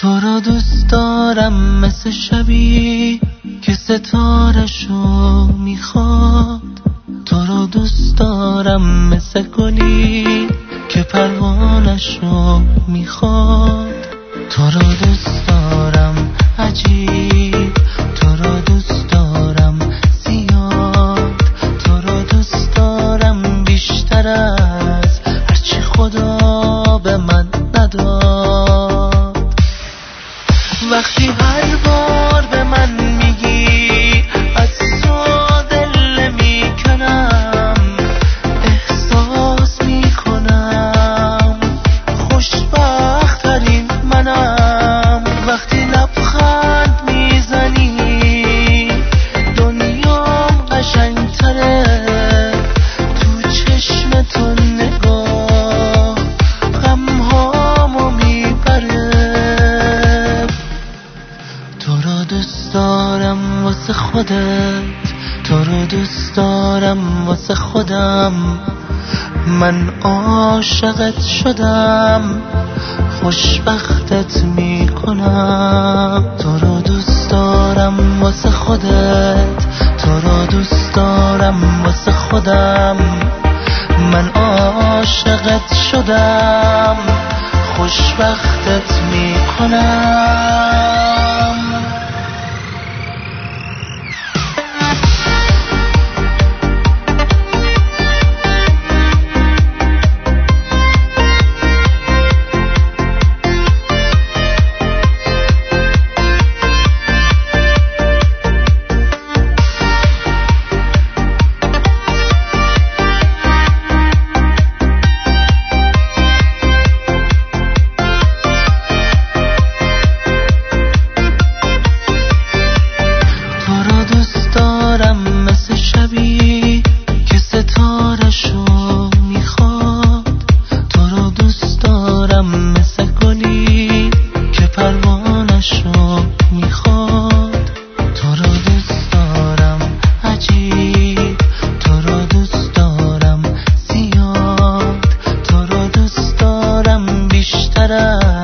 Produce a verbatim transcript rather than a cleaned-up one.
تو رو دوست دارم مثل شبی که ستاره‌شو میخواد. تو رو دوست دارم مثل گلی که پروانه‌شو میخواد. تو رو دوست دارم عجیب، تو رو دوست دارم زیاد، تو رو دوست دارم بیشتر از هرچی خدا به من نداد. وقتی هر بار به من میگی از تو دل میکنم، احساس میکنم خوشبخت ترین منم. وقتی لبخند میزنی دنیام قشنگتره، تو چشم تو نگاه غمهامو میبره. تو رو دوست دارم واسه خودت، تو رو دوست دارم واسه خودم. من عاشقت شدم، خوشبختت میکنم. تو رو دوست دارم واسه خودت، تو رو دوست دارم واسه خودم. من عاشقت شدم، خوشبختت میکنم. مثل شبی که ستاره‌شو میخواد. تو رو دوست دارم مثل گلی که پروانه‌شو میخواد. تو رو دوست دارم عجیب، تو رو دوست دارم زیاد، تو رو دوست دارم بیشتر